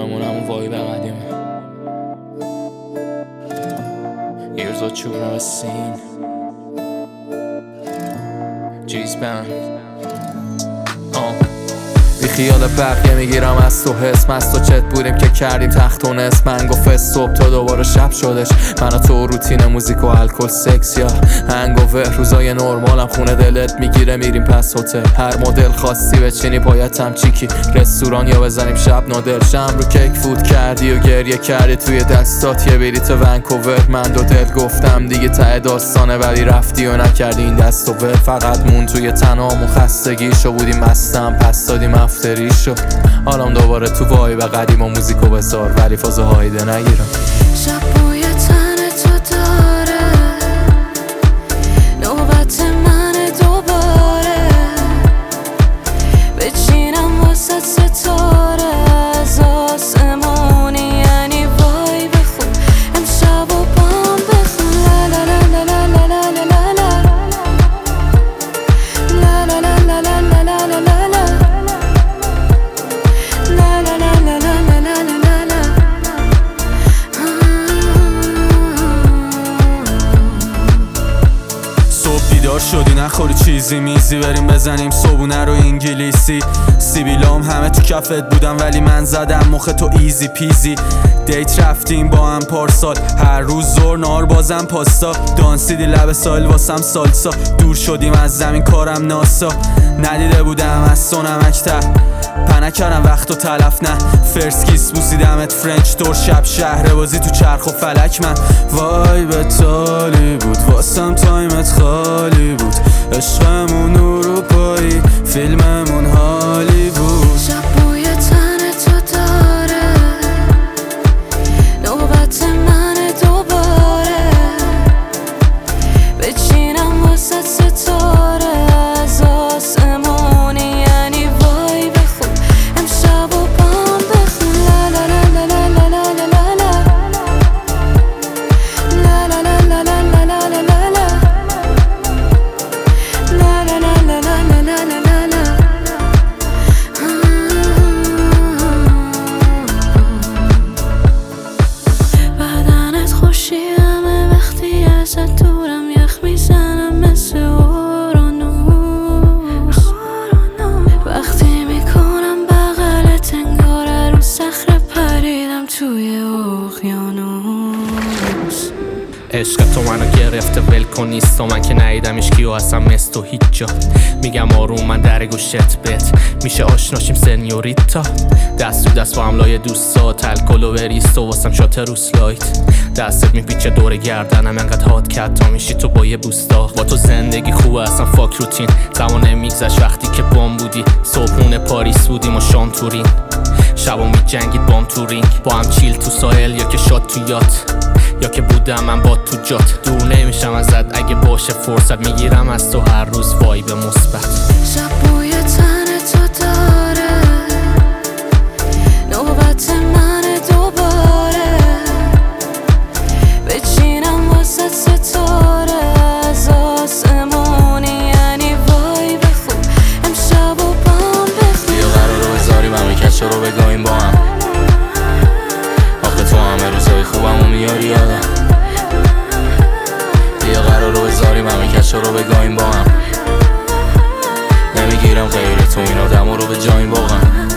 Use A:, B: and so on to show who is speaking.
A: همون وایب قدیمه. Here's what you've never seen. G's band. بی خیال بقیه میگیرم از تو حس، مست و چت بودیم که کردیم تخت و نصف. من گفت صبح تا دوباره شب شدش، من و تو روتین موزیک و الکل سکس یا هنگوور. روزای نرمالم خونه دلت میگیره میریم پس هتل، هر مدل خواستی بچینی پایتم چیکی رستوران یا بزنیم شب نودل. شم رو کیک فود کردی و گریه کردی توی دستات یه بلیت ونکوور. من دو دل گفتم دیگه ته داستانه ولی رفتی و نکردی این دست و ول. فقط مون توی تنام و خستگیشو بودیم مستم پس دادیم افتری شو. حالم دوباره تو وایب قدیم و موزیکو بذار ولی فاز هایده نگیرم.
B: شب بوی تن تو داره، نوبت منه دوباره بچینم واسه ستاره از آسمونی، یعنی وایب خوب امشب و بام بخون. لا لا لا لا لا لا لا لا لا لا لا لا لا لا لا لا لا
C: بیدار شدی نخوری چیزی میزی بریم بزنیم صبونه رو انگلیسی. سیبیلام همه تو کفت بودم ولی من زدم مخ تو ایزی پیزی. دیت رفتیم با هم پارسال، هر روز زور نار بازم پاستا. دانسیدی لب سایل واسم سالسا، دور شدیم از زمین کارم ناسا. ندیده بودم از تو نمکتر پنه کردم وقت و تلف نه. فرست کیس بوسیدمت فرنچ تور شب شهر بازی تو چرخ و فلک. من وایب تالی بود واسم تایمت خالی بود، عشقمون اروپایی فیلممون حالی بود.
B: شب بوی تن تو داره، نوبت منه دوباره بچینم واسه ستاره از آسمونی، یعنی وایب خوب امشب و بام بخون. لا لا لا لا لا لا لا لا لا لا لا لا لا لا لا لا لا بدنت خوشیمه وقتی ازت دورم، یخ میزنم مثل اورانوس. وقتی میکنم بغلت انگاره رو صخره پریدم توی اقیانوس.
A: عشق تو منو گرفته ول کن نیستا، من که ندیدمش کیو اصلا مثل تو هیچ جا. میگم آروم من در گوشت بت میشه آشناشیم سنیوریتا. دست تو دست با هم لای دوستات الکل و بریستو واسم شات روسلایت. دستت میپیچه دور گردنم انقدر هات کت تا میشی تو با یه بوستا. با تو زندگی خوبه اصلا فاک روتین، زمان میگذشت وقتی که بام بودی. صبحونه پاریس بودیم و شام تورین، شبا میجنگید بام تو رینگ. با هم چیل تو ساحل یا که شاد تو یات، یا که بودم من با تو جات. دور نمیشم ازت اگه باشه فرصت، میگیرم از تو هر روز وایب مثبت.
B: شب بوی تن تو داره، نوبت منه دوباره بچینم واسه ستاره از آسمونی، یعنی وایب خوب امشب و بام بخون.
A: بیا قرار رو بذاریم همه کچه رو بگاهیم با هم، آخه تو همه روزای خوبمو میاری یادم. بیا قرار رو بذاریم همه کچه رو بگاهیم با هم، نمیگیرم غیر تو این آدم رو به جاییم واقعا.